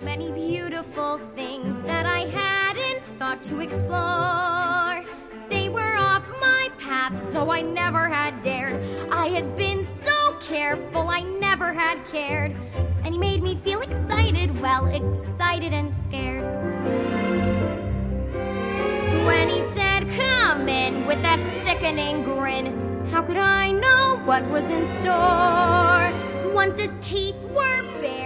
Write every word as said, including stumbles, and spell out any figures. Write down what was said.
many beautiful things that I hadn't thought to explore. They were off my path, so I never had dared. I had been so careful, I never had cared. And he made me feel excited, well, excited and scared. When he said, "Come in," with that sickening grin, how could I know what was in store? Once his teeth were bare,